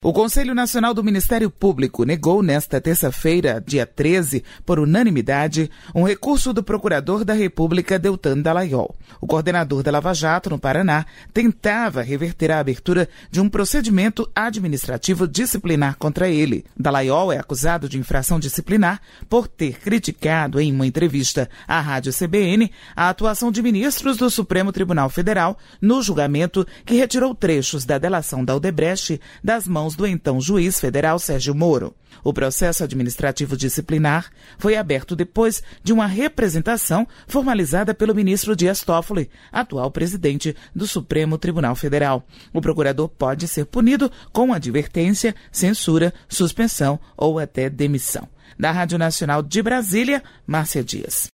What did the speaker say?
O Conselho Nacional do Ministério Público negou nesta terça-feira, dia 13, por unanimidade, um recurso do Procurador da República Deltan Dallagnol. O coordenador da Lava Jato, no Paraná, tentava reverter a abertura de um procedimento administrativo disciplinar contra ele. Dallagnol é acusado de infração disciplinar por ter criticado em uma entrevista à Rádio CBN a atuação de ministros do Supremo Tribunal Federal no julgamento que retirou trechos da delação da Odebrecht das mãos do então juiz federal Sérgio Moro. O processo administrativo disciplinar foi aberto depois de uma representação formalizada pelo ministro Dias Toffoli, atual presidente do Supremo Tribunal Federal. O procurador pode ser punido com advertência, censura, suspensão ou até demissão. Da Rádio Nacional de Brasília, Márcia Dias.